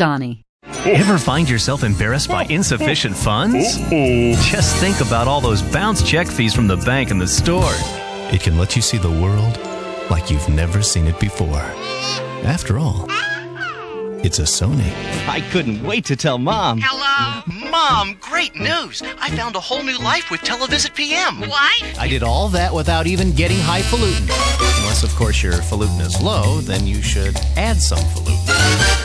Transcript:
Johnny. Ever find yourself embarrassed by insufficient funds? Just think about all those bounce check fees from the bank and the store. It can let you see the world like you've never seen it before. After all, it's a Sony. I couldn't wait to tell Mom. Hello? Mom, great news! I found a whole new life with Televisit PM. What? I did all that without even getting highfalutin. Unless, of course, your falutin is low, then you should add some falutin.